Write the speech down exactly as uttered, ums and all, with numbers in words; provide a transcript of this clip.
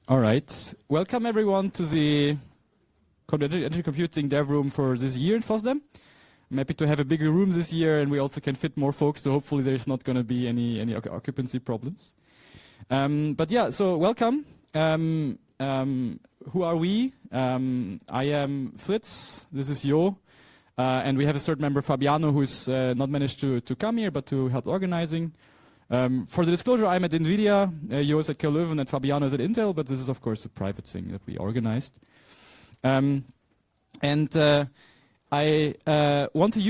All right. Welcome everyone to the Energy Computing Dev Room for this year in FOSDEM. I'm happy to have a bigger room this year, and we also can fit more folks, so hopefully there's not going to be any, any occupancy problems. Um, but yeah, so welcome. Um, um, who are we? Um, I am Fritz, this is Jo, uh, and we have a third member, Fabiano, who's uh, not managed to, to come here, but to help organizing. Um, for the disclosure, I'm at NVIDIA, uh, Jo is at Kerr Leuven, and Fabiano is at Intel, but this is of course a private thing that we organized. Um, and uh, I uh, want to use